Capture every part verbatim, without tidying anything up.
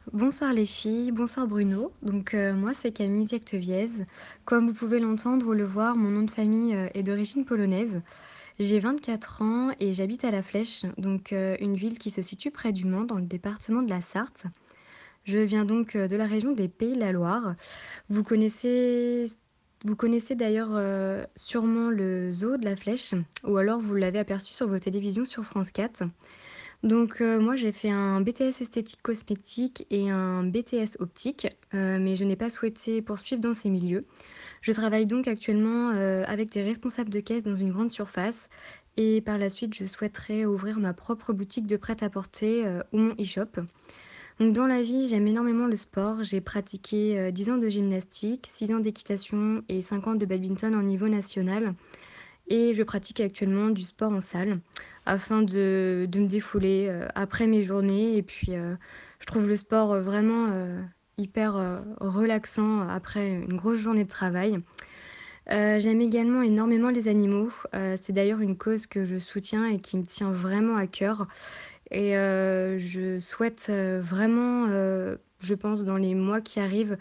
Bonsoir les filles, bonsoir Bruno. Donc euh, moi c'est Camille Diacteviez. Comme vous pouvez l'entendre ou le voir, mon nom de famille euh, est d'origine polonaise. J'ai vingt-quatre ans et j'habite à La Flèche, donc euh, une ville qui se situe près du Mans dans le département de la Sarthe. Je viens donc euh, de la région des Pays de la Loire. Vous connaissez, vous connaissez d'ailleurs euh, sûrement le zoo de La Flèche, ou alors vous l'avez aperçu sur vos télévisions sur France quatre. Donc euh, moi j'ai fait un B T S esthétique cosmétique et un B T S optique, euh, mais je n'ai pas souhaité poursuivre dans ces milieux. Je travaille donc actuellement euh, avec des responsables de caisse dans une grande surface et par la suite je souhaiterais ouvrir ma propre boutique de prêt-à-porter euh, ou mon e-shop. Donc dans la vie j'aime énormément le sport, j'ai pratiqué euh, dix ans de gymnastique, six ans d'équitation et cinq ans de badminton en niveau national. Et je pratique actuellement du sport en salle afin de, de me défouler euh, après mes journées. Et puis, euh, je trouve le sport euh, vraiment euh, hyper euh, relaxant après une grosse journée de travail. Euh, j'aime également énormément les animaux. Euh, c'est d'ailleurs une cause que je soutiens et qui me tient vraiment à cœur. Et euh, je souhaite euh, vraiment, euh, je pense, dans les mois qui arrivent,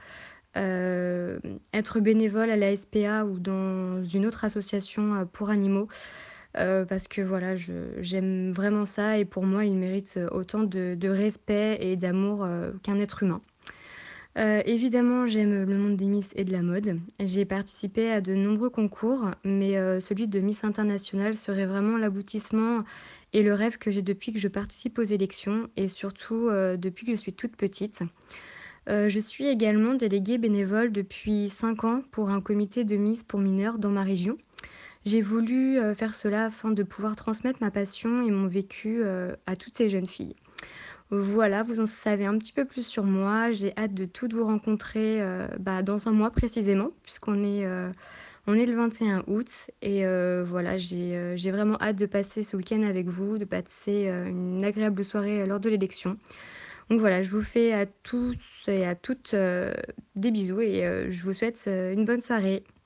euh, être bénévole à la S P A ou dans une autre association euh, pour animaux. Euh, parce que voilà, je, j'aime vraiment ça et pour moi, il mérite autant de, de respect et d'amour euh, qu'un être humain. Euh, évidemment, j'aime le monde des Miss et de la mode. J'ai participé à de nombreux concours, mais euh, celui de Miss International serait vraiment l'aboutissement et le rêve que j'ai depuis que je participe aux élections et surtout euh, depuis que je suis toute petite. Euh, je suis également déléguée bénévole depuis cinq ans pour un comité de Miss pour mineurs dans ma région. J'ai voulu euh, faire cela afin de pouvoir transmettre ma passion et mon vécu euh, à toutes ces jeunes filles. Voilà, vous en savez un petit peu plus sur moi. J'ai hâte de toutes vous rencontrer euh, bah, dans un mois précisément, puisqu'on est, euh, on est le vingt et un août. Et euh, voilà, j'ai euh, j'ai vraiment hâte de passer ce week-end avec vous, de passer euh, une agréable soirée euh, lors de l'élection. Donc voilà, je vous fais à tous et à toutes euh, des bisous et euh, je vous souhaite euh, une bonne soirée.